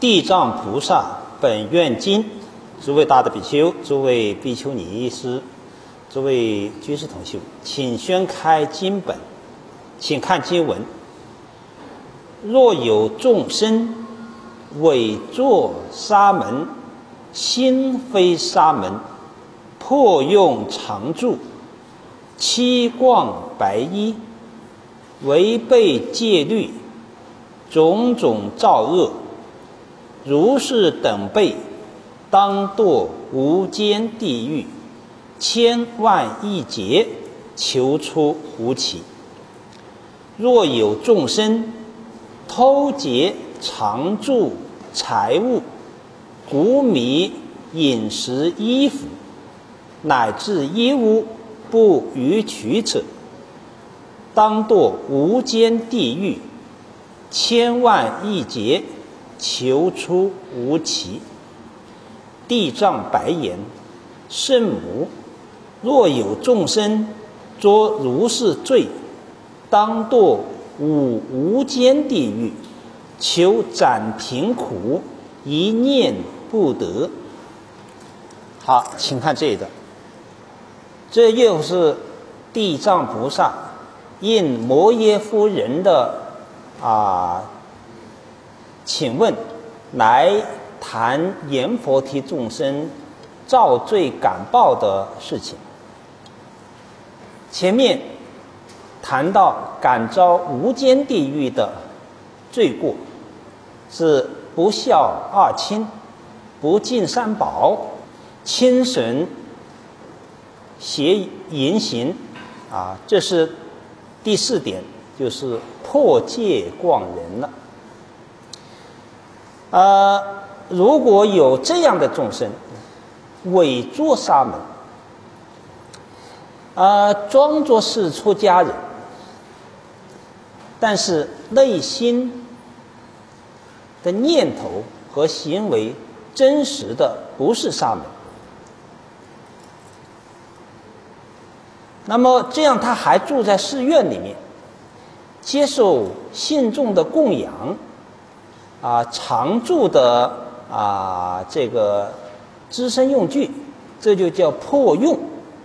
地藏菩萨本愿经，诸位大德比丘、诸位比丘尼师、诸位居士同修，请宣开经本，请看经文。若有众生伪作沙门，心非沙门，破用常住，七逛白衣，违背戒律，种种造恶，如是等辈，当堕无间地狱，千万亿劫，求出无期。若有众生偷劫常住财物、谷米、饮食、衣服，乃至衣物不予取者，当堕无间地狱，千万亿劫，求出无期。地藏白言：圣母，若有众生作如是罪，当堕无间地狱，求暂停苦，一念不得。好，请看这个，这又是地藏菩萨应摩耶夫人的请问来谈阎浮提众生造罪感报的事情。前面谈到感召无间地狱的罪过是不孝二亲、不敬三宝、轻神邪淫行这是第4点，就是破戒逛人了。如果有这样的众生伪作沙门，装作是出家人，但是内心的念头和行为真实的不是沙门，那么这样他还住在寺院里面，接受信众的供养，常住的这个资身用具，这就叫破用。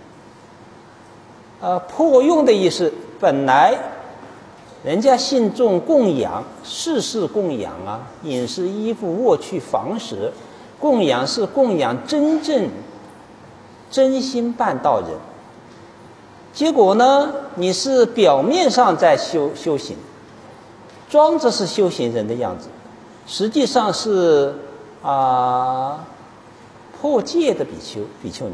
破用的意思，本来人家信众供养，事供养饮食、衣服、卧具、房食，供养是供养真正真心办道人。结果呢，你是表面上在修行，装着是修行人的样子，实际上是破戒的比丘尼。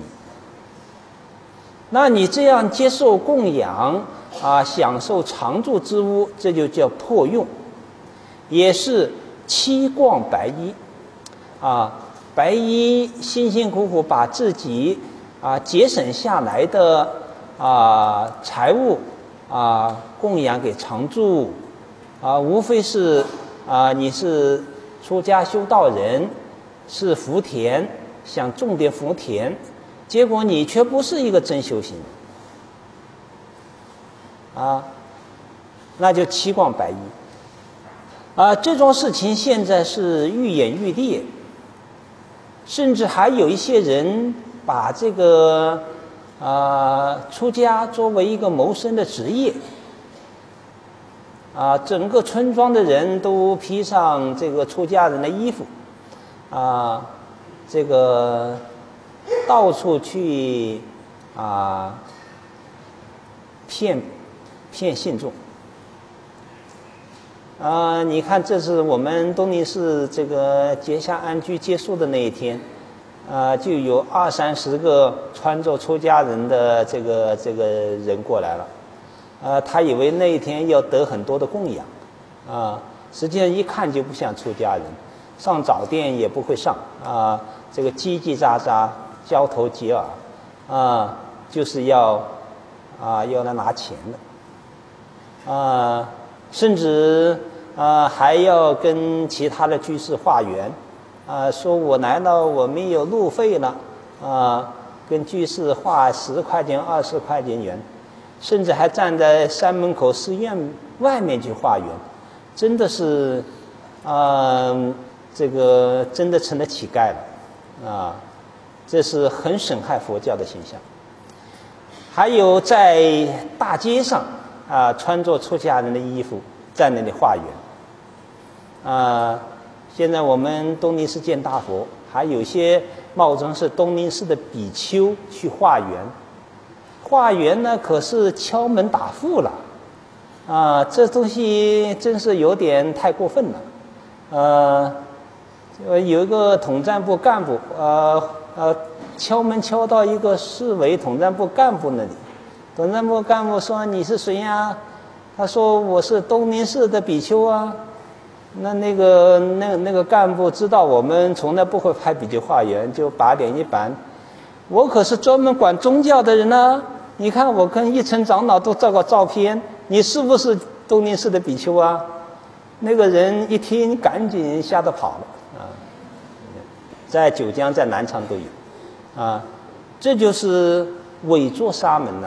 那你这样接受供养享受常住之物，这就叫破用，也是七逛白衣白衣辛辛苦苦把自己节省下来的财物供养给常住无非是你是出家修道人，是福田，想种点福田，结果你却不是一个真修行人那就七逛白衣这种事情现在是愈演愈烈，甚至还有一些人把这个出家作为一个谋生的职业整个村庄的人都披上这个出家人的衣服这个到处去骗信众你看，这是我们东林寺这个结下安居结束的那一天就有20-30个穿着出家人的这个人过来了他以为那一天要得很多的供养实际上一看就不像出家人，上早殿也不会上这个叽叽喳喳交头接耳就是要来拿钱的甚至还要跟其他的居士化缘说我来了，我没有路费了跟居士化10块钱、20块钱缘，甚至还站在山门口寺院外面去化缘，真的是这个真的成了乞丐了啊，这是很损害佛教的形象。还有在大街上啊，穿着出家人的衣服在那里化缘啊。现在我们东林寺见大佛，还有些冒充是东林寺的比丘去化缘。化缘呢，可是敲门打户了啊！这东西真是有点太过分了。有一个统战部干部，敲门敲到一个市委统战部干部那里，统战部干部说：“你是谁呀？”他说：“我是东林寺的比丘啊。”那个干部知道我们从来不会派比丘化缘，就把脸一板：“我可是专门管宗教的人呢。你看我跟一层长老都照个照片，你是不是东林寺的比丘啊？”那个人一听，赶紧吓得跑了啊！在九江、在南昌都有啊，这就是伪作沙门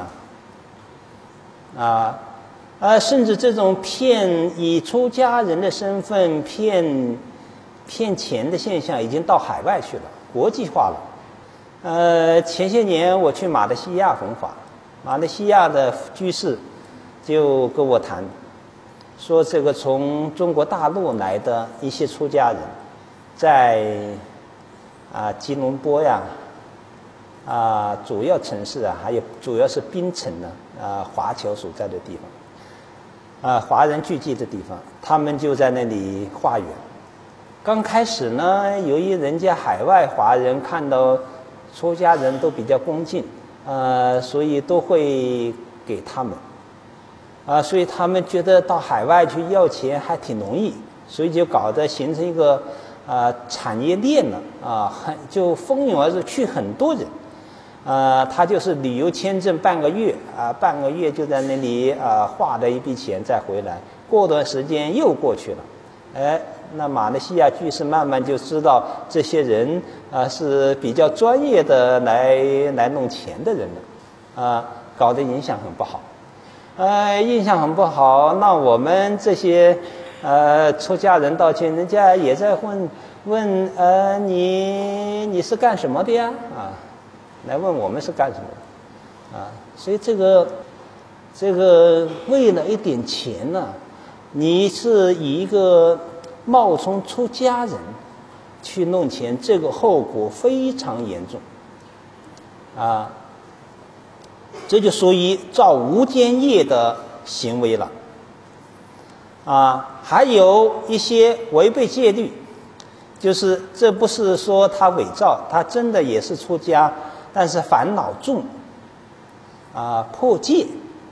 呐甚至这种以出家人的身份骗钱的现象已经到海外去了，国际化了。前些年我去马来西亚弘法，马来西亚的居士就跟我谈，说这个从中国大陆来的一些出家人，在吉隆坡呀主要城市还有主要是槟城呢华侨所在的地方华人聚集的地方，他们就在那里化缘。刚开始呢，由于人家海外华人看到出家人都比较恭敬所以都会给他们所以他们觉得到海外去要钱还挺容易，所以就搞得形成一个产业链了就蜂拥而至去很多人他就是旅游签证半个月半个月就在那里花了一笔钱再回来，过段时间又过去了。那马来西亚居士慢慢就知道这些人是比较专业的来弄钱的人了搞得影响很不好。印象很不好，那我们这些出家人道歉，人家也在问你是干什么的呀来问我们是干什么的所以这个为了一点钱呢你是以一个冒充出家人去弄钱，这个后果非常严重这就属于造无间业的行为了还有一些违背戒律，就是这不是说他伪造，他真的也是出家，但是烦恼重破戒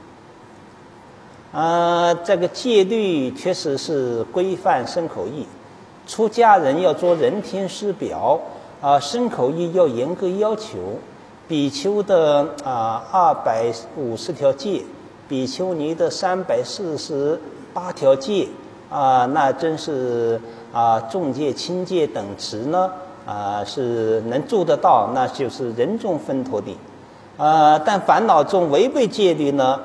这个戒律确实是规范身口意，出家人要做人天师表身口意要严格要求，比丘的250条戒，比丘尼的348条戒那真是重戒轻戒等持呢是能做得到，那就是人中分陀地但烦恼中违背戒律呢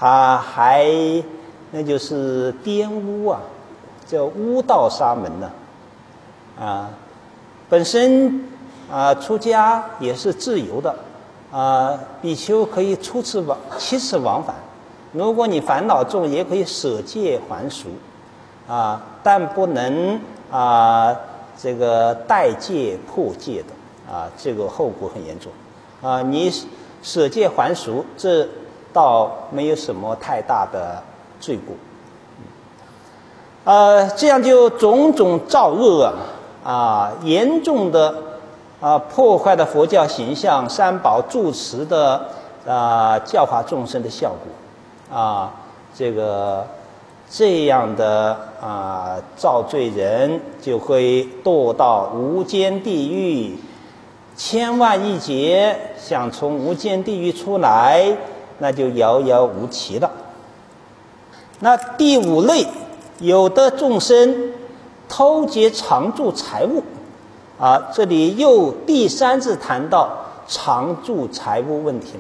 那就是玷污叫污道沙门呢本身出家也是自由的比丘可以7次往返，如果你烦恼重也可以舍戒还俗但不能这个代戒破戒的这个后果很严重你舍戒还俗这倒没有什么太大的罪过这样就种种造恶严重的破坏了佛教形象三宝住持的教化众生的效果这样的造罪人就会堕到无间地狱，千万亿劫想从无间地狱出来那就遥遥无期了。那第5类，有的众生偷劫常住财物这里又第3次谈到常住财物问题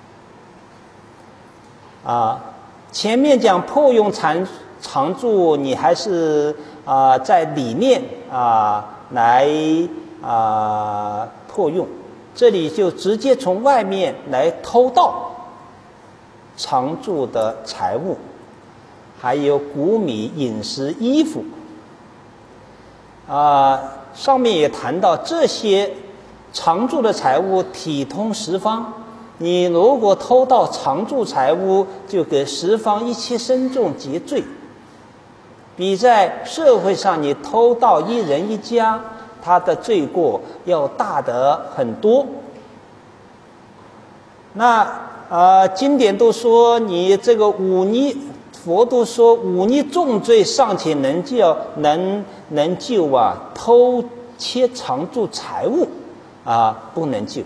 了前面讲破用常住，你还是在理念来迫用，这里就直接从外面来偷盗常住的财物，还有谷米、饮食、衣服。上面也谈到这些常住的财物体通十方，你如果偷盗常住财物，就给十方一切僧众结罪，比在社会上你偷盗一人一家，他的罪过要大得很多。那经典都说你这个忤逆，佛都说忤逆重罪尚且能救偷窃常住财物不能救。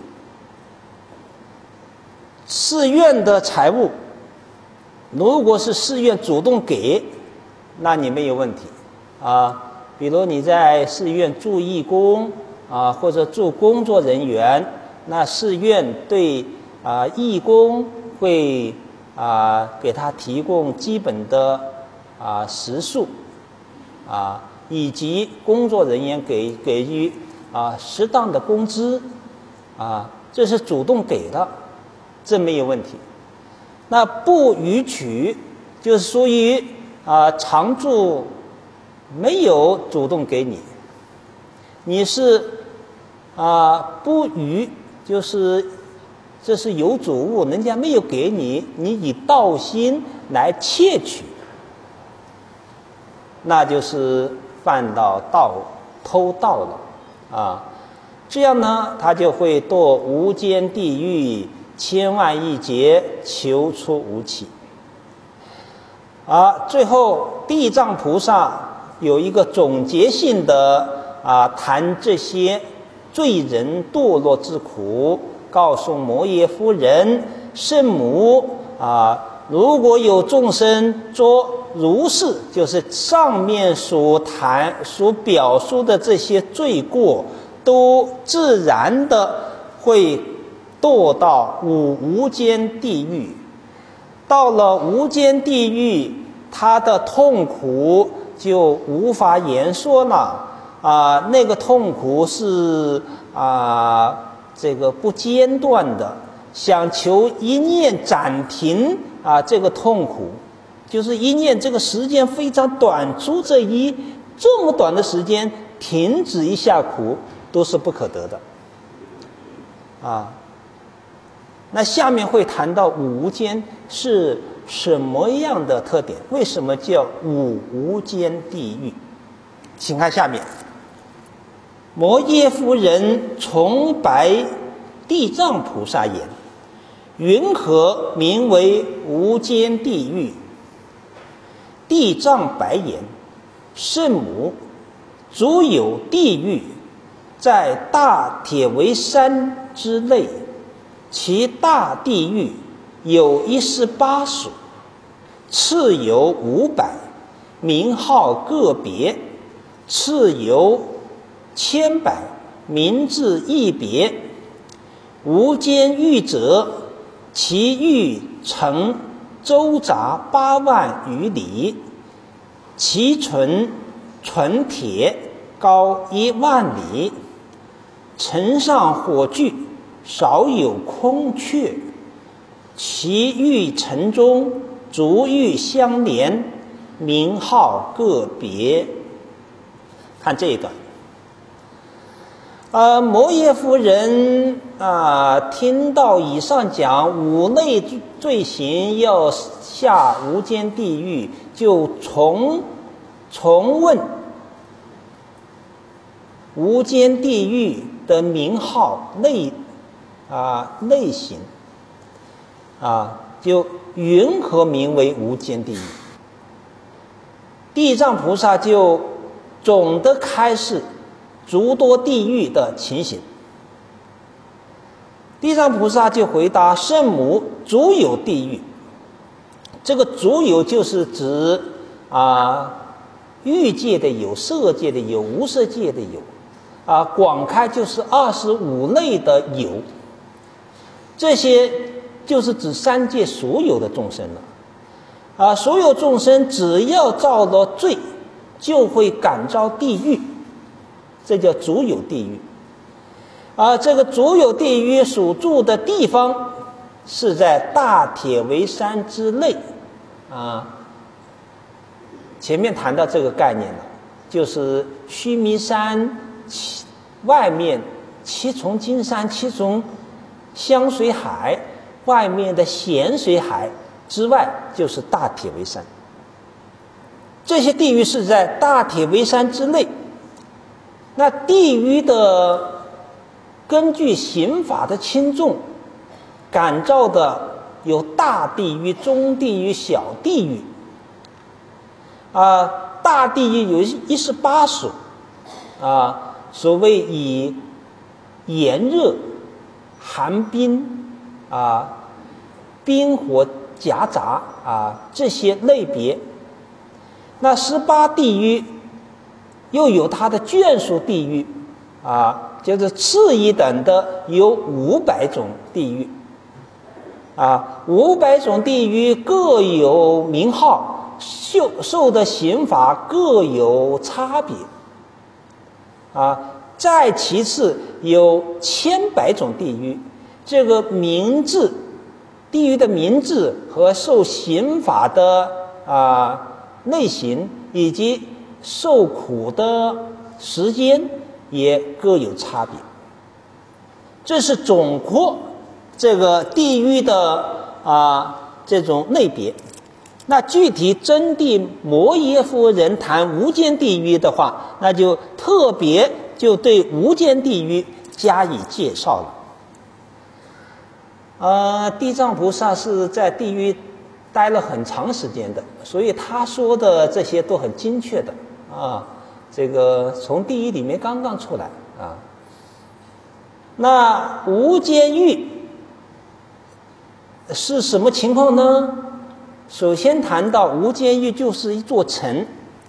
寺院的财物，如果是寺院主动给，那你没有问题比如你在寺院住义工或者住工作人员，那寺院对义工会给他提供基本的食宿以及工作人员给予适当的工资这是主动给的，这没有问题。那不予取就是属于常住没有主动给你，你是不予，就是这是有主物，人家没有给你，你以盗心来窃取，那就是犯到偷盗了这样呢，他就会堕无间地狱千万亿劫，求出无期。最后地藏菩萨有一个总结性的谈这些罪人堕落之苦，告诉摩耶夫人圣母如果有众生做如是，就是上面所表述的这些罪过，都自然的会堕到无间地狱。到了无间地狱，他的痛苦就无法言说了那个痛苦是这个不间断的，想求一念暂停这个痛苦，就是一念这个时间非常短促，这么短的时间停止一下苦都是不可得的那下面会谈到无间是什么样的特点，为什么叫无间地狱？请看下面，摩耶夫人重白地藏菩萨言：云何名为无间地狱？地藏白言：圣母，足有地狱，在大铁围山之内，其大地狱有18属，次有500，名号个别，次有1,000百，名字异别。无间狱者，其狱城周匝8万余里，其纯铁，高1万里，城上火炬，少有空缺，其狱城中逐狱相连，名号个别。看这一段摩耶夫人听到以上讲5类罪行要下无间地狱，就重问无间地狱的名号类型就云何名为无间地狱？地藏菩萨就总的开示诸多地狱的情形。地藏菩萨就回答：圣母，足有地狱。这个足有就是指欲界的有，色界的有，无色界的有广开就是25类的有，这些就是指3界所有的众生了所有众生只要造了罪，就会感召地狱这叫足有地狱。这个足有地狱所住的地方是在大铁围山之内。前面谈到这个概念了，就是须弥山外面七重金山、七重香水海外面的咸水海之外，就是大铁围山。这些地狱是在大铁围山之内。那地狱的根据刑法的轻重感召的有大地狱、中地狱、小地狱。大地狱有18所，所谓以炎热、寒冰、冰火夹杂这些类别。那18地狱又有它的眷属地狱，就是次一等的有500种地狱，500种地狱各有名号，受的刑罚各有差别。再其次有1100种地狱，这个名字，地狱的名字和受刑法的类型以及受苦的时间也各有差别。这是总括这个地狱的这种类别。那具体真谛摩耶夫人谈无间地狱的话，那就特别就对无间地狱加以介绍了。地藏菩萨是在地狱待了很长时间的，所以他说的这些都很精确的这个从地狱里面刚刚出来那无间狱是什么情况呢？首先谈到无间狱就是一座城，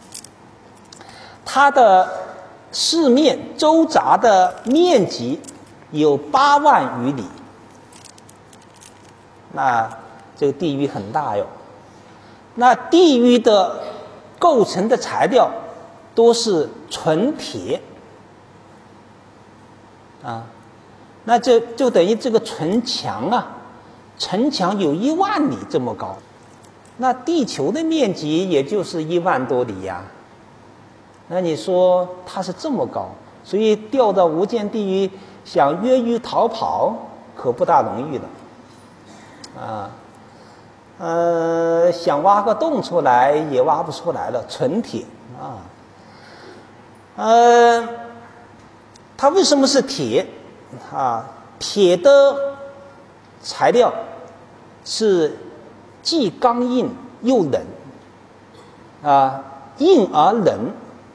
它的四面周匝的面积有8万余里，那这个地狱很大哟。那地狱的构成的材料都是纯铁那就等于这个城墙城墙有1万里这么高，那地球的面积也就是1万多里呀。那你说它是这么高，所以掉到无间地狱想越狱逃跑可不大容易的想挖个洞出来也挖不出来了，纯铁它为什么是铁铁的材料是既刚硬又冷硬而冷，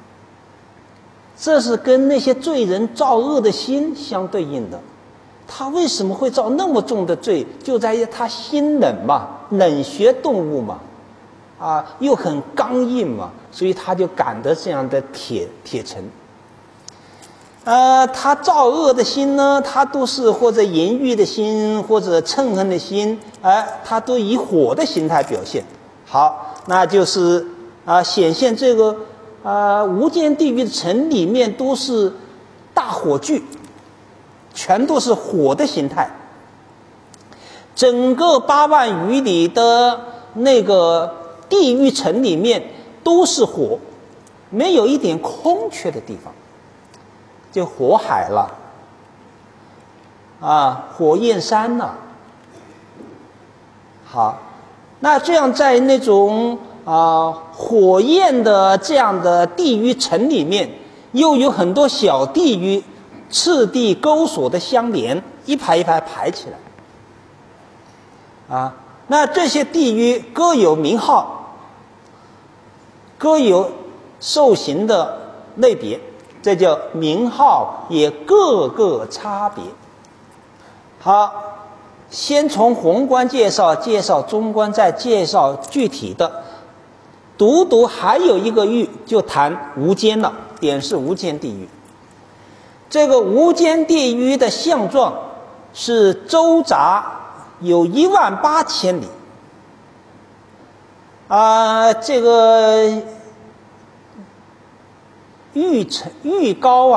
这是跟那些罪人造恶的心相对应的。他为什么会造那么重的罪？就在于他心冷嘛，冷血动物嘛又很刚硬嘛，所以他就感得这样的铁城。他造恶的心呢，他都是或者淫欲的心，或者嗔恨的心，他都以火的形态表现。好，那就是显现这个无间地狱的城里面都是大火炬，全都是火的形态。整个8万余里的那个地狱城里面都是火，没有一点空缺的地方，就火海了火焰山了。好，那这样在那种火焰的这样的地狱城里面，又有很多小地狱次第钩索的相连，一排一排排起来那这些地狱各有名号，各有受刑的类别，这叫名号也各个差别。好，先从宏观介绍中观，再介绍具体的。独还有一个狱就谈无间了，点是无间地狱。这个无间地狱的相状是周匝有18000里这个玉高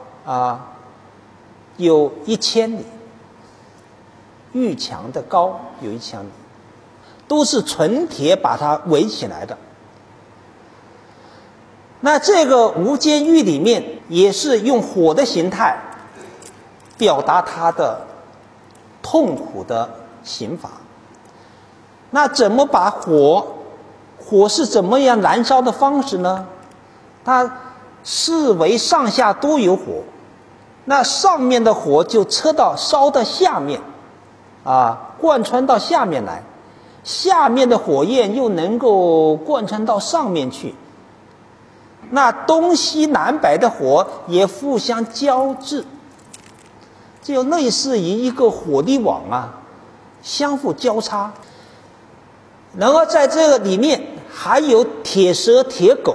有1000里，玉墙的高有1000里，都是纯铁把它围起来的。那这个无间狱里面也是用火的形态表达它的痛苦的刑罚。那怎么把火是怎么样燃烧的方式呢？它四围上下都有火，那上面的火就烧到下面贯穿到下面来，下面的火焰又能够贯穿到上面去，那东西南北的火也互相交织，就类似于一个火力网相互交叉。然后在这个里面还有铁蛇铁狗，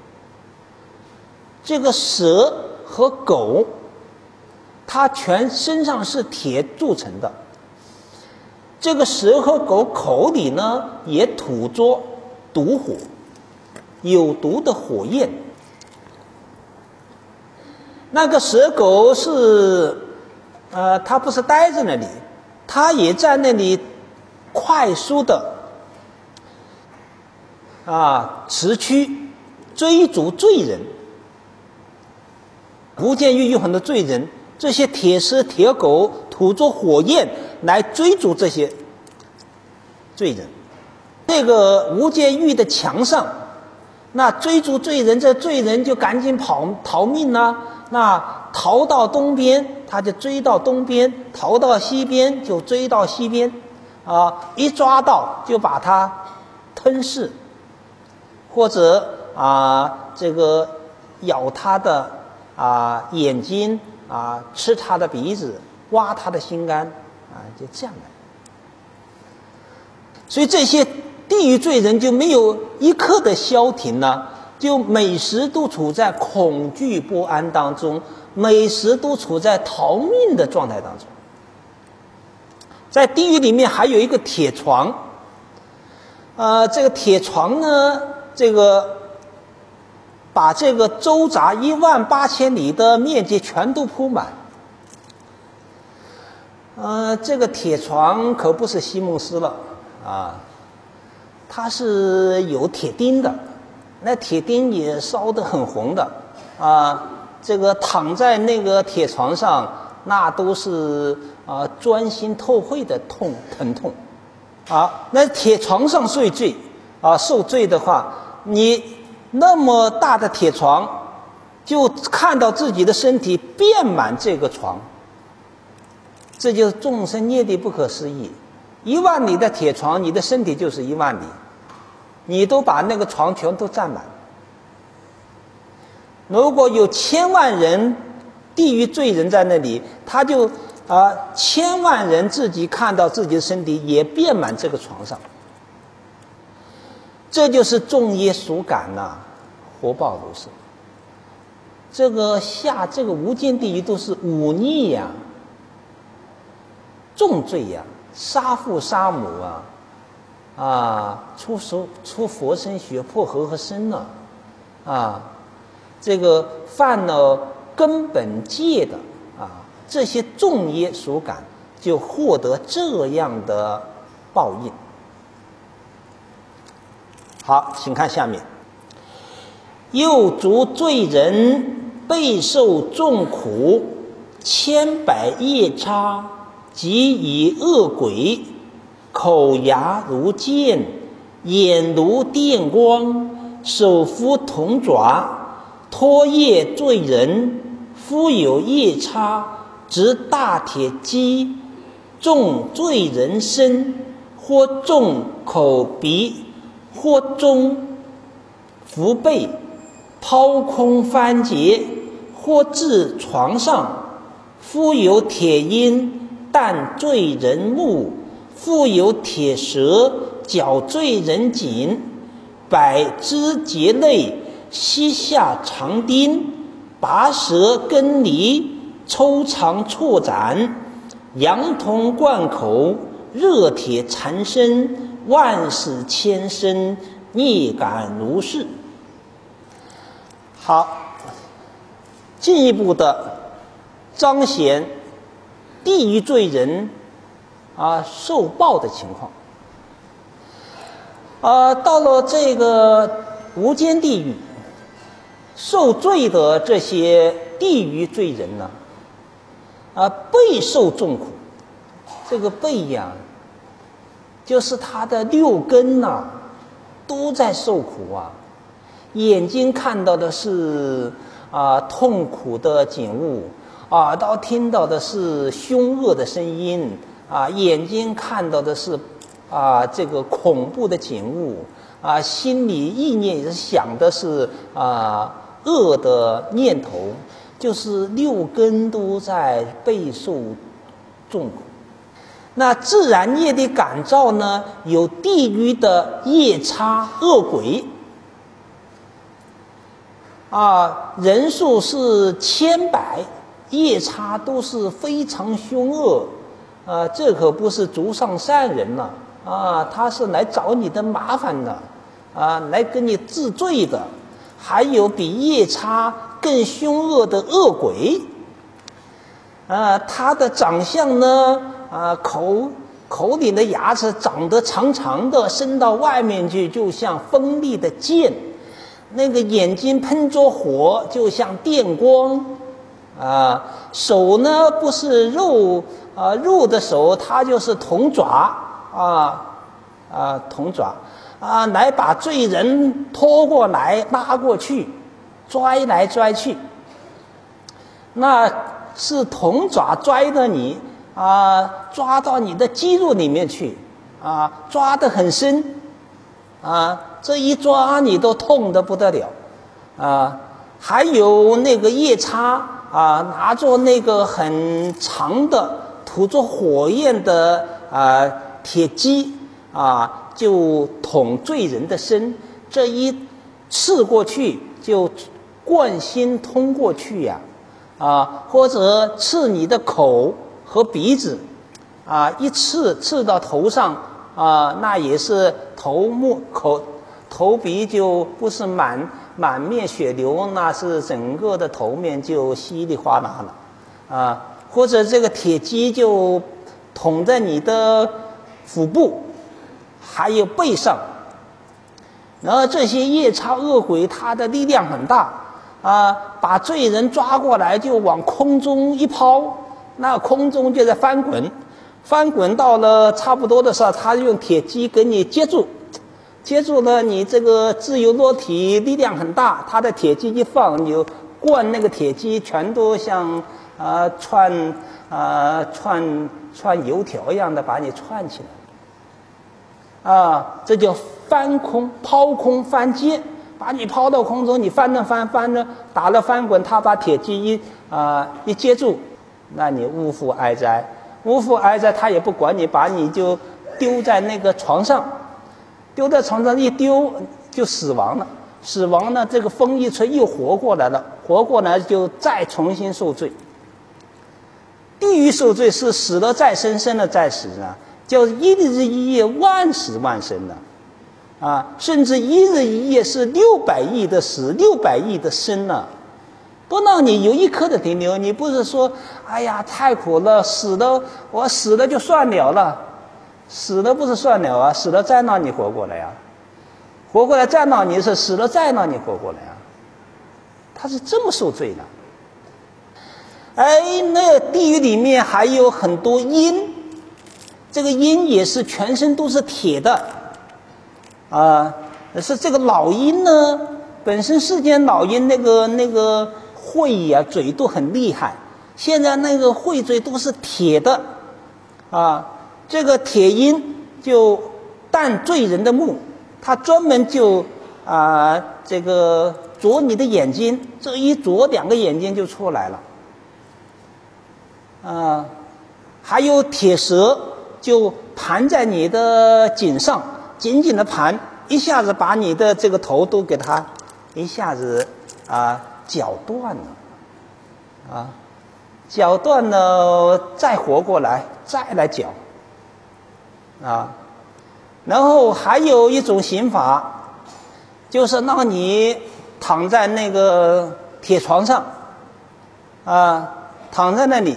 这个蛇和狗它全身上是铁铸成的，这个蛇和狗口里呢也吐着毒火，有毒的火焰。那个蛇狗是它不是待在那里，它也在那里快速的驰驱追逐罪人。无间狱有很多罪人，这些铁蛇铁狗吐着火焰来追逐这些罪人。这个无间狱的墙上，那追逐罪人，这罪人就赶紧逃命那逃到东边他就追到东边，逃到西边就追到西边一抓到就把他吞噬，或者这个咬他的眼睛吃他的鼻子，挖他的心肝就这样的。所以这些地狱罪人就没有一刻的消停就每时都处在恐惧不安当中，每时都处在逃命的状态当中。在地狱里面还有一个铁床，这个铁床呢，把这个周匝18000里的面积全都铺满。这个铁床可不是席梦思了它是有铁钉的，那铁钉也烧得很红的这个躺在那个铁床上，那都是钻心透肺的疼痛那铁床上受罪的话，你那么大的铁床，就看到自己的身体遍满这个床，这就是众生业力不可思议。10000里的铁床，你的身体就是10000里，你都把那个床全都占满。如果有1000万人地狱罪人在那里，他就1000万人自己看到自己的身体也遍满这个床上。这就是众业属感活报如是。这个无间地狱都是忤逆重罪杀父杀母出佛身血破和合身这个犯了根本戒的这些众业属感就获得这样的报应。好，请看下面。又诸罪人备受众苦，千百夜叉，即以恶鬼，口牙如剑，眼如电光，手扶铜爪，拖夜罪人。夫有夜叉，执大铁击，中罪人身，或中口鼻，或中腹背，抛空翻结，或至床上。夫有铁鹰，啖罪人目；复有铁蛇，绞罪人颈。百肢节内，膝下长钉，拔舌根离，抽肠错斩，羊铜贯口，热铁缠身，万死千生，孽感如是。好， 进一步的彰显地狱罪人受报的情况。到了这个无间地狱，受罪的这些地狱罪人呢，备受重苦。这个备呀，就是他的六根呐，都在受苦啊。眼睛看到的是痛苦的景物，耳朵听到的是凶恶的声音，眼睛看到的是这个恐怖的景物，心里意念也是想的是恶的念头，就是六根都在备受重苦。那自然业的感召呢，有地狱的夜叉恶鬼人数是千百，夜叉都是非常凶恶这可不是足上善人了他是来找你的麻烦的来跟你治罪的。还有比夜叉更凶恶的恶鬼他的长相呢口里的牙齿长得长长的，伸到外面去，就像锋利的剑。那个眼睛喷着火，就像电光手呢不是肉的手，它就是铜爪铜爪来把罪人拖过来拉过去，拽来拽去。那是铜爪拽的你抓到你的肌肉里面去抓得很深这一抓你都痛得不得了还有那个夜叉拿着那个很长的吐着火焰的铁击就捅罪人的身，这一刺过去就贯心通过去呀或者刺你的口和鼻子一刺到头上那也是头鼻就不是满面血流，那是整个的头面就稀里哗啦了或者这个铁击就捅在你的腹部还有背上。然后这些夜叉恶鬼他的力量很大把罪人抓过来就往空中一抛，那空中就在翻滚到了差不多的时候，他用铁击给你接住了，你这个自由落体力量很大，他的铁击一放，你灌那个铁击全都像串油条一样的把你串起来这叫翻空抛空翻接，把你抛到空中，你翻着打了翻滚，他把铁击一接住，那你无负哀哉，他也不管你，把你就丢在那个床上，丢在床上一丢就死亡了，这个风一吹又活过来就再重新受罪。地狱受罪是死了再生，生了再死叫一日一夜万死万生甚至一日一夜是600亿的死，600亿的生不让你有一刻的停留。你不是说哎呀太苦了，我死了就算了，死了不是算了死了再让你活过来活过来再让你是死了再让你活过来他是这么受罪的。那地狱里面还有很多阴，这个阴也是全身都是铁的是这个老鹰呢，本身世间老鹰那个喙嘴都很厉害，现在那个喙嘴都是铁的这个铁鹰就啖罪人的目，他专门就这个啄你的眼睛，这一啄2个眼睛就出来了还有铁蛇就盘在你的颈上，紧紧的盘，一下子把你的这个头都给它一下子绞断了绞断了再活过来再来绞然后还有一种刑法，就是让你躺在那个铁床上躺在那里。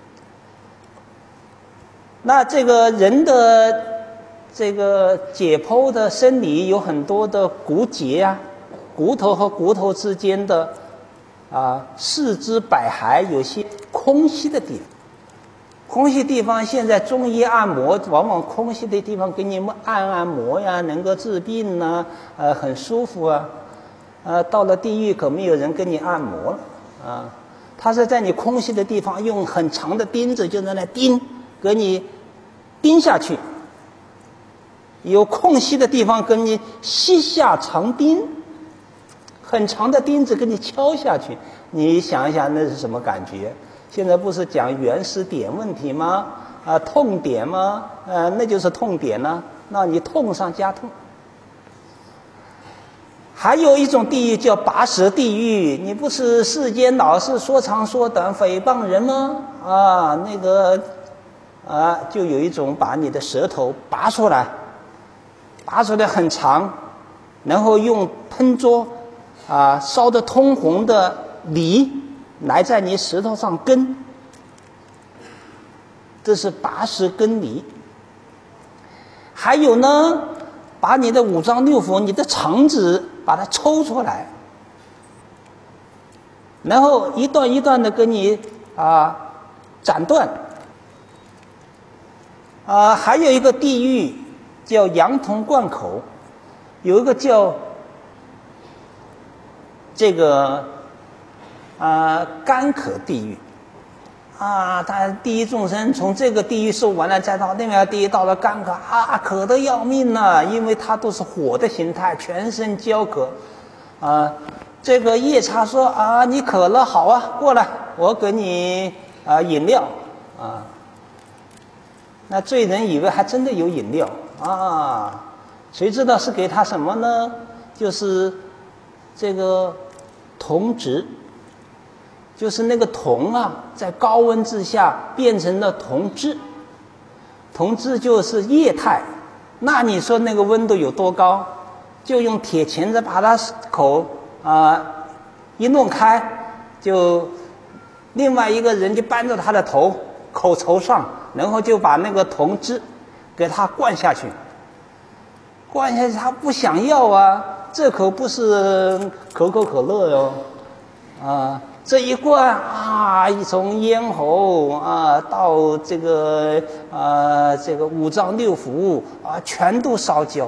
那这个人的这个解剖的生理有很多的骨节啊，骨头和骨头之间的四肢百骸有些空隙的地方。空隙地方，现在中医按摩往往空隙的地方给你们按摩呀，能够治病呐，很舒服啊。到了地狱可没有人跟你按摩了啊，他是在你空隙的地方用很长的钉子就在那钉，给你钉下去。有空隙的地方给你膝下长钉，很长的钉子给你敲下去，你想一想那是什么感觉？现在不是讲原始点问题吗？痛点吗？那就是痛点呢，那你痛上加痛。还有一种地狱叫拔舌地狱，你不是世间老是说长说短诽谤人吗？就有一种把你的舌头拔出来很长，然后用喷桌烧得通红的梨来在你舌头上根，这是拔舌根梨。还有呢，把你的五脏六腑、你的肠子把它抽出来，然后一段一段的给你斩断。还有一个地狱叫羊铜灌口，有一个叫这个干渴地狱他地狱众生从这个地狱受完了，再到另外一个地狱，到了干渴渴得要命了，因为它都是火的形态，全身焦渴这个夜叉说你渴了，好啊，过来，我给你饮料那罪人以为还真的有饮料谁知道是给他什么呢？就是这个铜质，就是那个铜在高温之下变成了铜质，铜质就是液态，那你说那个温度有多高？就用铁钳子把它口一弄开，就另外一个人就扳着他的头口朝上，然后就把那个铜汁给他灌下去，他不想要这可不是可口可乐哟这一灌从咽喉到这个五脏六腑全都烧焦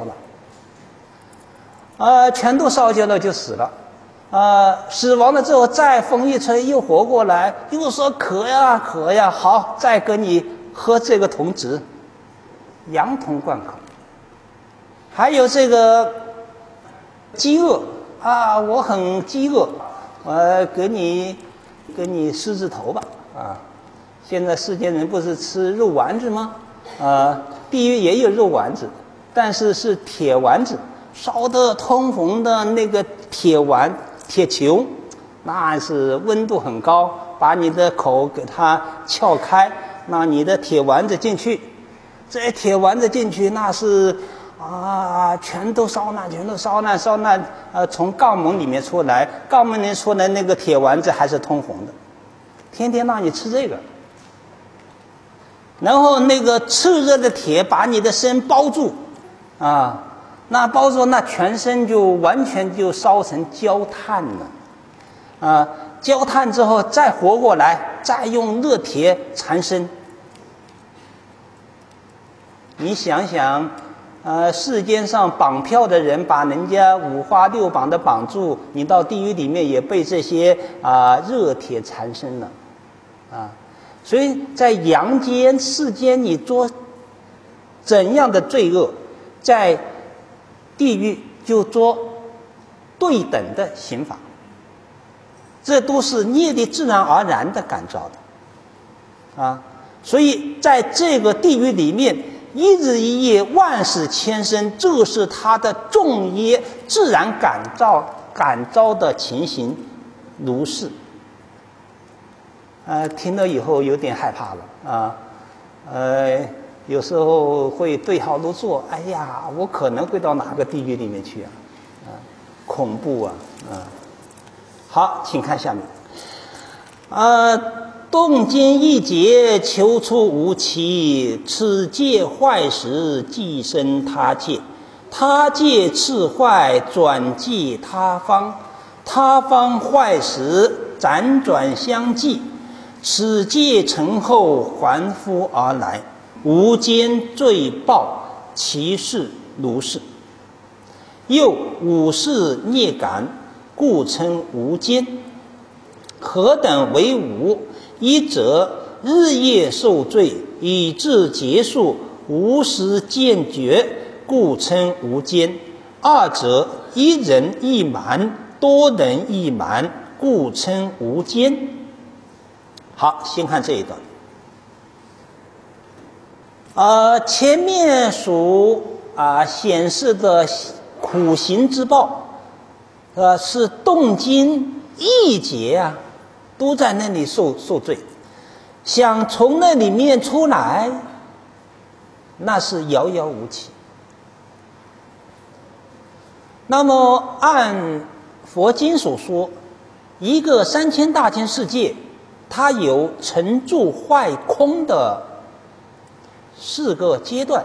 了全都烧焦了就死了死亡了之后再风一吹又活过来，又说渴呀渴呀，好，再跟你喝这个铜汁，羊铜灌口。还有这个饥饿我很饥饿，给你狮子头吧现在世间人不是吃肉丸子吗地狱也有肉丸子，但是是铁丸子，烧得通红的那个铁球，那是温度很高，把你的口给它撬开，那你的铁丸子进去，这铁丸子进去那是全都烧烂，从肛门里面出来，肛门里出来那个铁丸子还是通红的，天天让你吃这个，然后那个炽热的铁把你的身包住那包住，那全身就完全就烧成焦炭了焦炭之后再活过来，再用热铁缠身。你想想世间上绑票的人把人家五花六绑的绑住，你到地狱里面也被这些热铁缠身了所以在阳间世间你做怎样的罪恶，在地狱就做对等的刑罚，这都是业力自然而然的感召的所以在这个地狱里面，一日一夜万死千生，这是他的众业自然感召的情形如是听了以后有点害怕了有时候会对号入座，哎呀，我可能会到哪个地狱里面去恐怖好，请看下面动经一劫，求出无期。此界坏时，即生他界；他界次坏，转即他方。他方坏时，辗转相继。此界成后，还复而来。无间罪报，其事如是。又五事孽感，故称无间。何等为无？一者日夜受罪，以致结束，无时见觉，故称无间。二者一人一蛮，多人一蛮，故称无间。好，先看这一段。前面所显示的苦行之报，是动经一劫都在那里受罪，想从那里面出来，那是遥遥无期。那么按佛经所说，一个3000大千世界，它有成住坏空的4个阶段。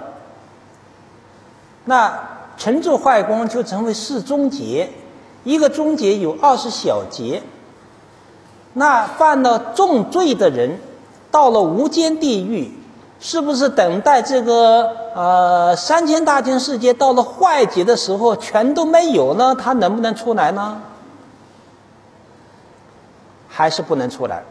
那成住坏空就成为4中劫，一个中劫有20小劫。那犯了重罪的人，到了无间地狱，是不是等待这个3000大千世界到了坏劫的时候全都没有呢？他能不能出来呢？还是不能出来。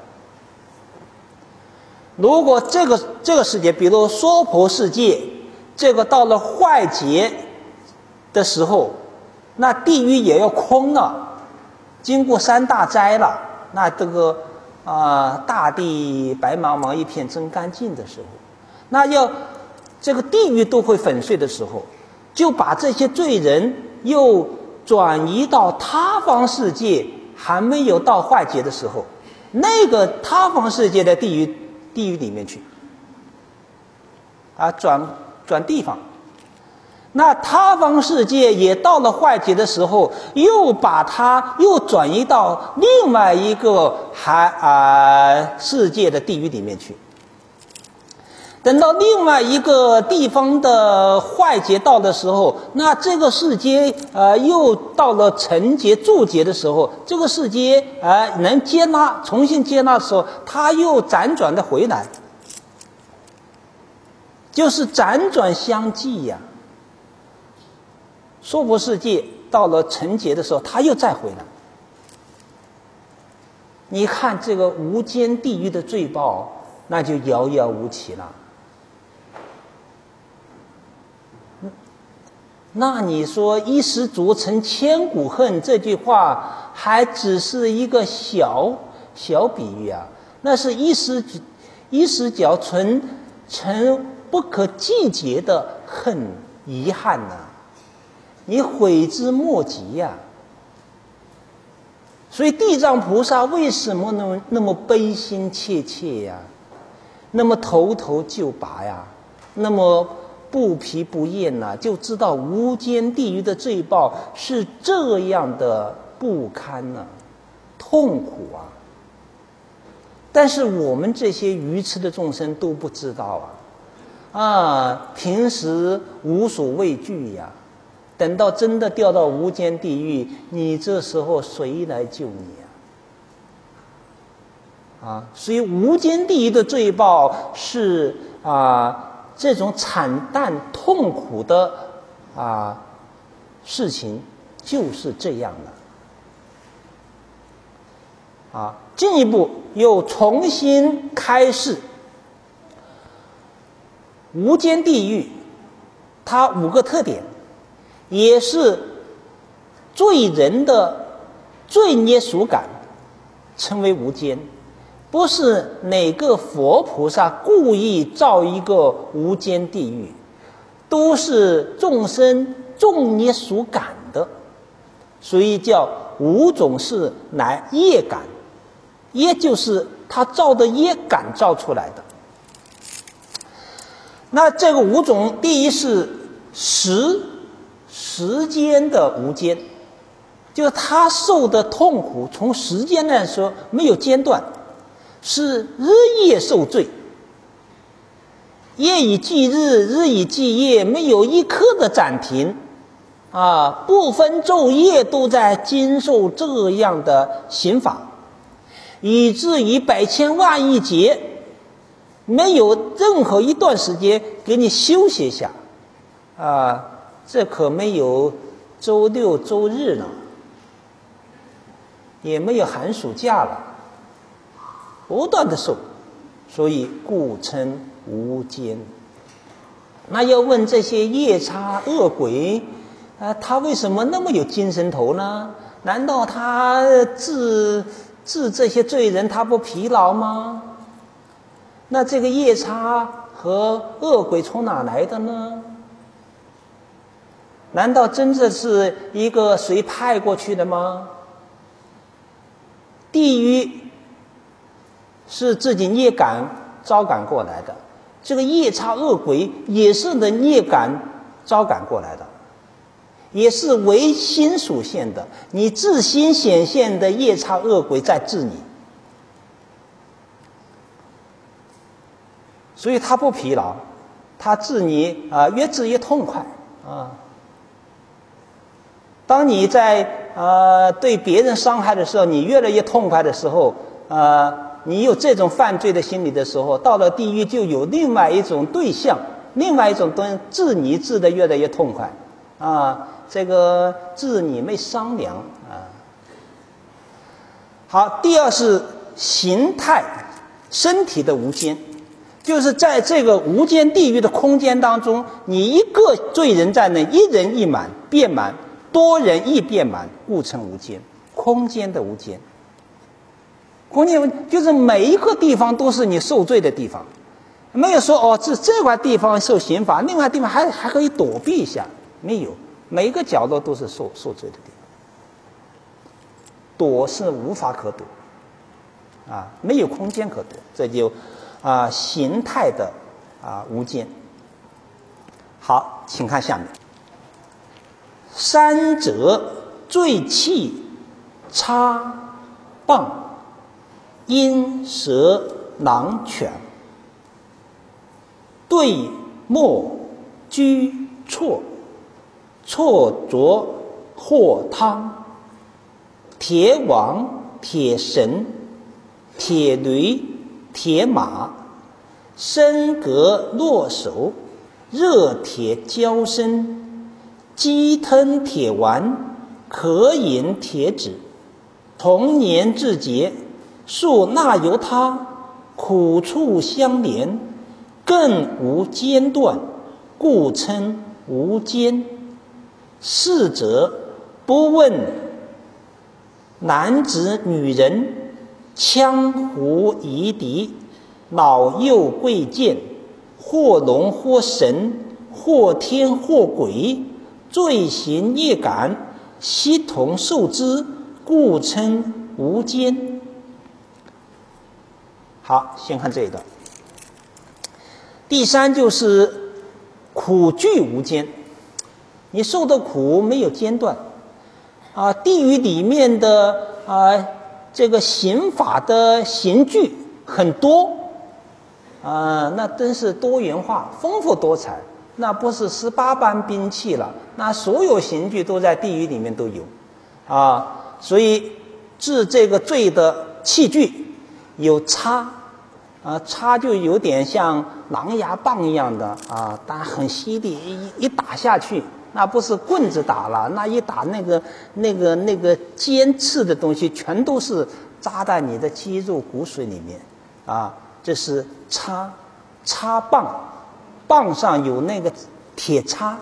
如果这个世界，比如娑婆世界，这个到了坏劫的时候，那地狱也要空了，经过3大灾了，那这个大地白茫茫一片真干净的时候，那要这个地狱都会粉碎的时候，就把这些罪人又转移到他方世界，还没有到坏劫的时候，那个他方世界的地狱里面去转地方。那他方世界也到了坏劫的时候，又把它又转移到另外一个世界的地狱里面去。等到另外一个地方的坏劫到的时候，那这个世界又到了成劫住劫的时候，这个世界能接纳重新接纳的时候，它又辗转的回来，就是辗转相继呀。娑婆世界到了成劫的时候，他又再回来。你看这个无间地狱的罪报，那就遥遥无期了。那你说一时足成千古恨这句话，还只是一个小比喻啊，那是一时脚成不可计节的恨遗憾呐，你悔之莫及呀。所以地藏菩萨为什么那么悲心切切呀，那么头就拔呀，那么不疲不厌呐，就知道无间地狱的罪报是这样的不堪呐，痛苦啊。但是我们这些愚痴的众生都不知道平时无所畏惧呀，等到真的掉到无间地狱，你这时候谁来救你所以无间地狱的罪报是这种惨淡痛苦的事情，就是这样的进一步又重新开示无间地狱它5个特点，也是罪人的罪孽属感，称为无间。不是哪个佛菩萨故意造一个无间地狱，都是众生众孽属感的，所以叫5种是乃业感，业就是他造的业感造出来的。那这个5种，第一是时间的无间，就是他受的痛苦从时间来说没有间断， 是日夜受罪，夜以继日，日以继夜，没有一刻的暂停不分昼夜都在经受这样的刑罚，以至于百千万亿劫没有任何一段时间给你休息一下这可没有周六周日呢，也没有寒暑假了，不断的受，所以故称无间。那要问这些夜叉恶鬼他为什么那么有精神头呢？难道他治这些罪人他不疲劳吗？那这个夜叉和恶鬼从哪来的呢？难道真的是一个谁派过去的吗？地狱是自己业感招感过来的，这个夜叉恶鬼也是能业感招感过来的，也是唯心属现的，你自心显现的夜叉恶鬼在治你，所以他不疲劳，他治你越治越痛快当你在对别人伤害的时候，你越来越痛快的时候你有这种犯罪的心理的时候，到了地狱就有另外一种对象，另外一种东西治你治得越来越痛快这个治你没商量好，第二是形态身体的无间，就是在这个无间地狱的空间当中，你一个罪人在那，一人一满遍满，多人亦遍满，故称无间。空间的无间，空间就是每一个地方都是你受罪的地方，没有说这块地方受刑罚，另外地方还可以躲避一下，没有，每一个角落都是受罪的地方，躲是无法可躲没有空间可躲，这就形态的无间。好，请看下面，三者罪气叉棒阴蛇狼犬，对墨居错，错着或汤，铁网铁绳铁驴铁马，身革落手，热铁胶身，鸡吞铁丸，渴饮铁脂，从年至节，数那由他，苦处相连，更无间断，故称无间。是者不问男子女人，羌胡夷狄，老幼贵贱，或龙或神，或天或鬼，罪行业感，悉同受之，故称无间。好，先看这一段。第三就是苦具无间，你受的苦没有间断地狱里面的这个刑法的刑具很多那真是多元化丰富多彩，那不是18般兵器了，那所有刑具都在地狱里面都有所以治这个罪的器具有叉叉就有点像狼牙棒一样的但很犀利，一打下去那不是棍子打了，那一打那个尖刺的东西全都是扎在你的肌肉骨髓里面这是叉棒，棒上有那个铁叉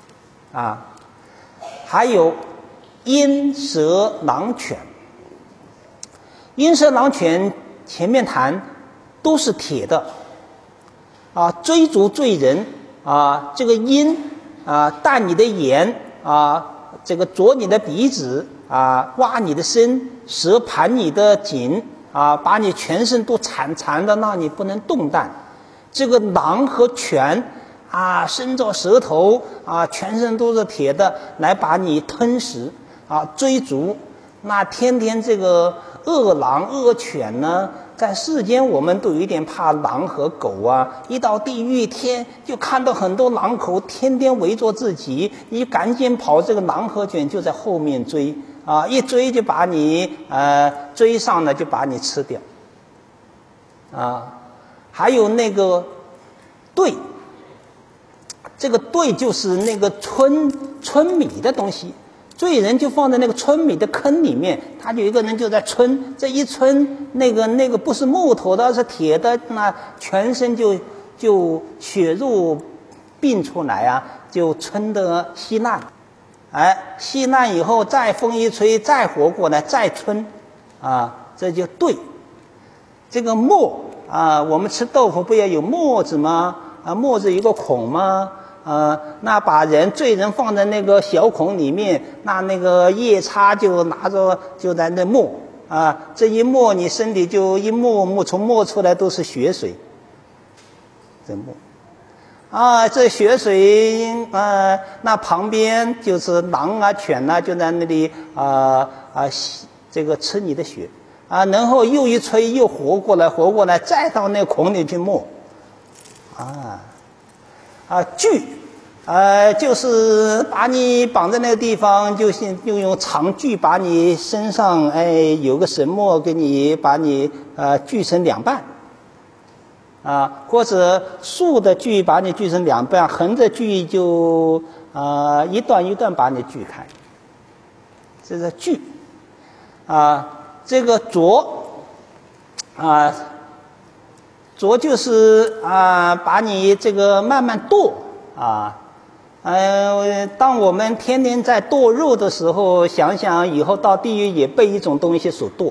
还有阴蛇狼犬。阴蛇狼犬前面谈都是铁的追逐罪人这个阴弹你的眼这个啄你的鼻子挖你的身，蛇盘你的颈把你全身都缠的让你不能动弹。这个狼和犬伸着舌头全身都是铁的来把你吞食追逐。那天天这个恶狼恶犬呢在世间我们都有一点怕狼和狗啊，一到地狱就看到很多狼狗天天围着自己，你赶紧跑，这个狼和犬就在后面追啊，一追就把你追上了就把你吃掉啊。还有那个碓，这个碓就是那个春米的东西，罪人就放在那个春米的坑里面，他就有一个人就在春，这一春那个不是木头的，是铁的，那全身就血肉迸出来啊，就春的稀烂，稀烂以后再风一吹再活过来再春啊，这就碓。这个磨啊，我们吃豆腐不也有磨子吗？磨子有个孔吗？那把罪人放在那个小孔里面，那个夜叉就拿着就在那磨啊，这一磨你身体就一磨出来都是血水，这磨啊，这血水那旁边就是狼啊犬啊就在那里这个吃你的血啊，然后又一吹又活过来再到那孔里去磨锯就是把你绑在那个地方，就是又用长锯把你身上有个什么给你把你锯成两半或者竖的锯把你锯成两半，横着锯就一段一段把你锯开，这是锯这个琢就是把你这个慢慢剁当我们天天在剁肉的时候，想想以后到地狱也被一种东西所剁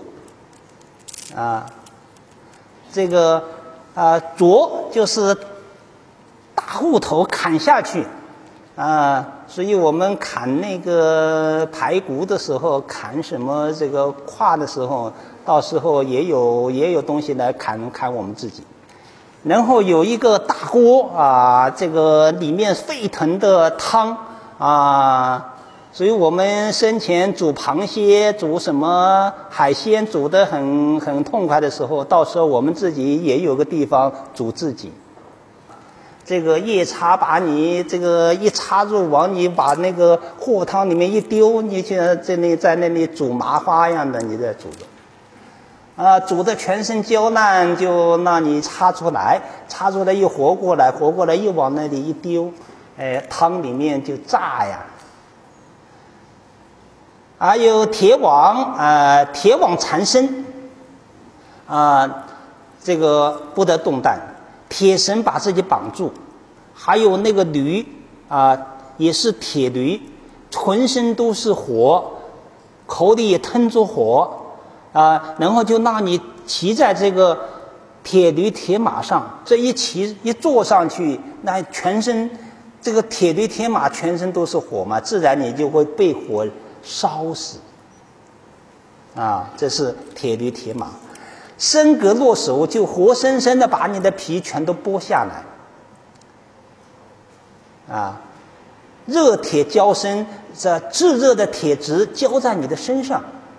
这个琢就是大户头砍下去所以我们砍那个排骨的时候，砍什么这个胯的时候，到时候也有东西来砍我们自己。然后有一个大锅这个里面沸腾的汤所以我们生前煮螃蟹煮什么海鲜煮得很痛快的时候，到时候我们自己也有个地方煮自己。这个夜叉把你这个一插入往你把那个货汤里面一丢，你就在那里煮麻花样的，你在煮的煮的全身焦烂，就让你插出来又活过来又往那里一丢，汤里面就炸呀。还有铁网缠身这个不得动弹，铁绳把自己绑住。还有那个驴也是铁驴，浑身都是火，口里也吞着火然后就让你骑在这个铁驴铁马上，这一坐上去，那全身这个铁驴铁马全身都是火嘛，自然你就会被火烧死这是铁驴铁马。身格落手，就活生生的把你的皮全都剥下来热铁浇身，这炙热的铁质浇在你的身上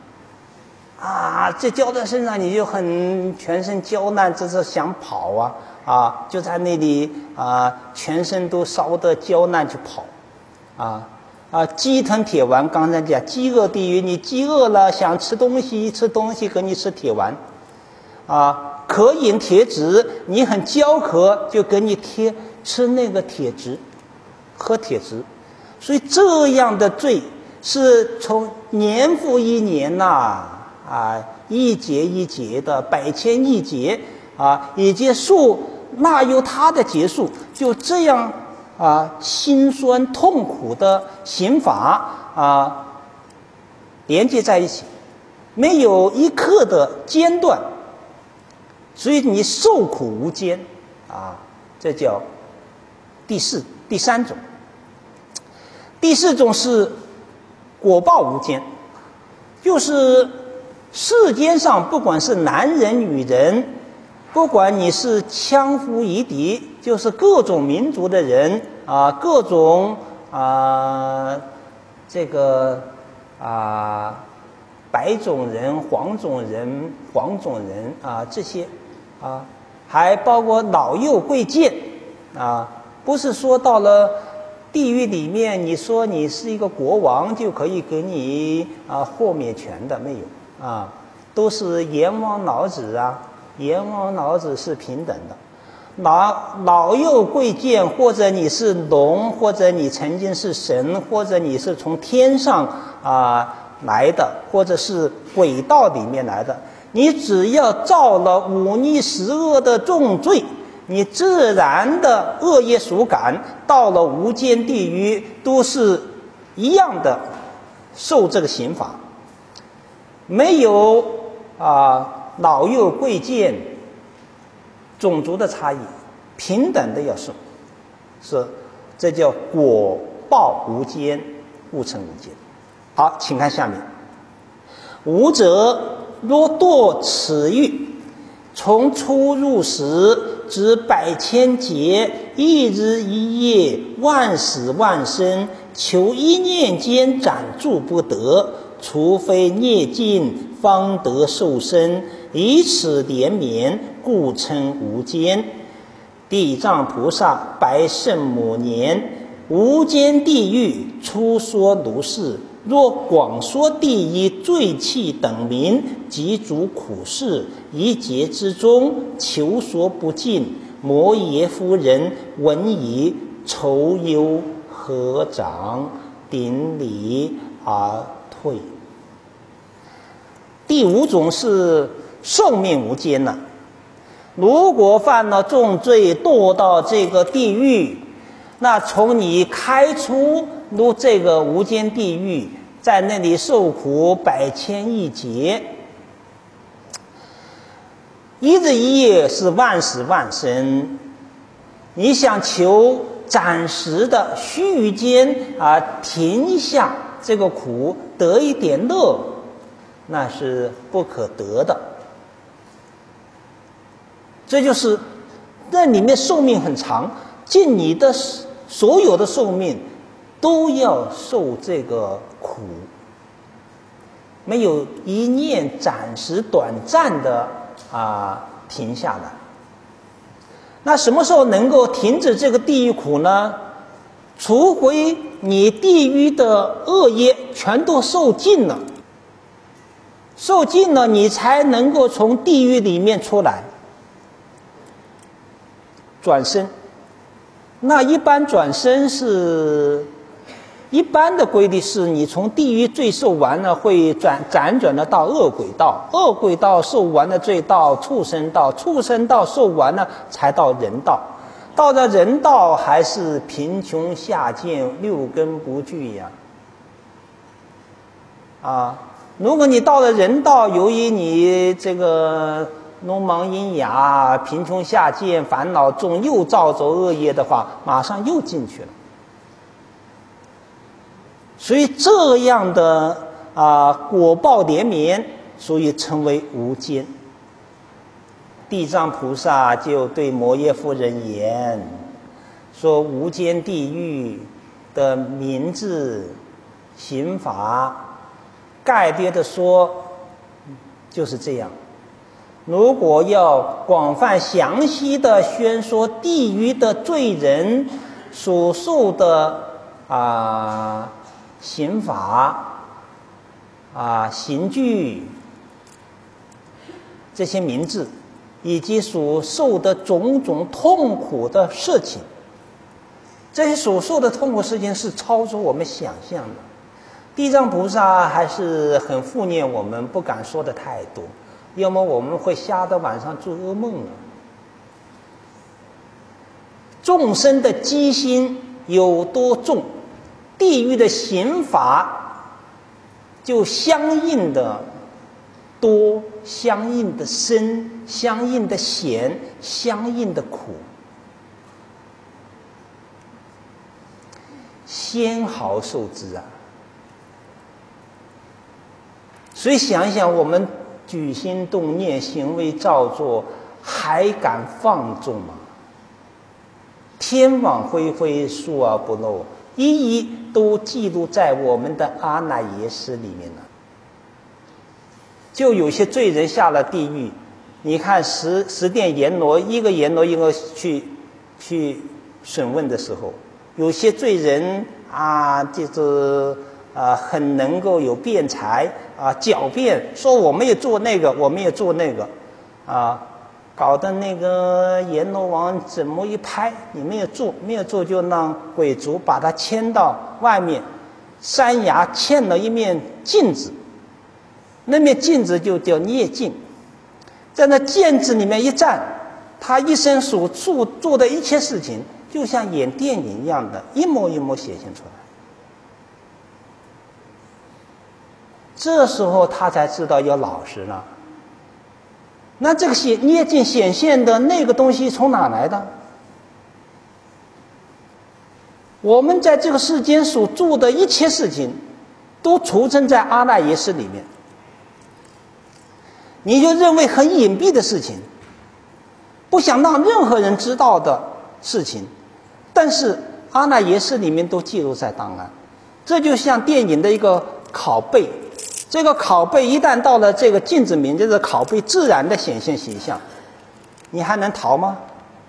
这浇在身上你就全身焦烂，这是想跑就在那里全身都烧得焦烂去跑饥疼铁丸，刚才讲饥饿地狱，你饥饿了想吃东西给你吃铁丸渴饮铁质，你很焦渴就给你吃那个铁质，喝铁质。所以这样的罪是从年复一年一节一节的百千亿劫以结束，那由它的结束，就这样辛酸痛苦的刑罚连接在一起，没有一刻的间断，所以你受苦无间这叫第三种。第四种是果报无间，就是世间上不管是男人女人，不管你是羌夫夷狄，就是各种民族的人各种百白种人、黄种人、黄种人这些还包括老幼贵贱不是说到了地狱里面，你说你是一个国王就可以给你豁免权的，没有都是阎王老子阎王老子是平等的。老幼贵贱，或者你是龙，或者你曾经是神，或者你是从天上来的，或者是鬼道里面来的，你只要造了忤逆十恶的重罪，你自然的恶业属感到了无间地狱都是一样的受这个刑罚，没有老幼贵贱种族的差异，平等的要受，这叫果报无间，故称无间。好，请看下面，吾者若堕此狱，从出入时至百千劫，一日一夜，万死万生，求一念间暂住不得，除非孽尽，方得受生，以此连绵，故称无间。地藏菩萨白圣母年，无间地狱初说如是。若广说第一罪气等名，及诸苦事，一劫之中，求说不尽。摩耶夫人闻已，愁忧合掌，顶礼而退。第五种是寿命无间了。如果犯了重罪，堕到这个地狱，那从你开出入这个无间地狱，在那里受苦百千亿劫，一日一夜是万死万生。你想求暂时的须臾间停下这个苦，得一点乐，那是不可得的。这就是那里面寿命很长，尽你的所有的寿命都要受这个苦，没有一念暂时短暂的停下来。那什么时候能够停止这个地狱苦呢？除非你地狱的恶业全都受尽了，你才能够从地狱里面出来转生。那一般转生是一般的规律是，你从地狱罪受完了，会辗转的到恶鬼道，恶鬼道受完了罪到畜生道，畜生道受完了才到人道，到了人道还是贫穷下贱，六根不具如果你到了人道，由于你这个聋盲喑哑，贫穷下贱，烦恼重，又造作恶业的话，马上又进去了。所以这样的果报连绵，所以称为无间。地藏菩萨就对摩耶夫人言说，无间地狱的名字刑罚概略的说就是这样。如果要广泛详细的宣说地狱的罪人所受的刑罚刑具这些名字，以及所受的种种痛苦的事情，这些所受的痛苦事情是超出我们想象的。地藏菩萨还是很护念我们，不敢说的太多，要么我们会吓得晚上做噩梦了。众生的机心有多重，地狱的刑罚就相应的多，相应的深，相应的险，相应的苦。先毫受之所以想一想，我们举心动念，行为造作，还敢放纵吗？天网恢恢，疏而不漏，一一都记录在我们的阿赖耶识里面了。 就有些罪人下了地狱。你看十殿阎罗，一个阎罗一个去审问的时候，有些罪人就是很能够有辩才狡辩，说我们也做那个，我们也做那个搞得那个阎罗王怎么一拍，你没有做，没有做，就让鬼卒把他牵到外面山崖，嵌了一面镜子，那面镜子就叫孽镜。在那镜子里面一站，他一生所做的一切事情，就像演电影一样的，一模一模显现出来。这时候他才知道要老实了。那这个孽镜显现的那个东西从哪来的？我们在这个世间所做的一切事情，都储存在阿赖耶识里面。你就认为很隐蔽的事情，不想让任何人知道的事情，但是阿赖耶识里面都记录在档案。这就像电影的一个拷贝，这个拷贝一旦到了这个镜子面，这个拷贝自然的显现形象，你还能逃吗？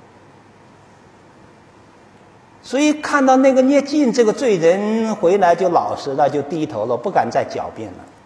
所以看到那个孽镜这个罪人回来就老实了，就低头了，不敢再狡辩了。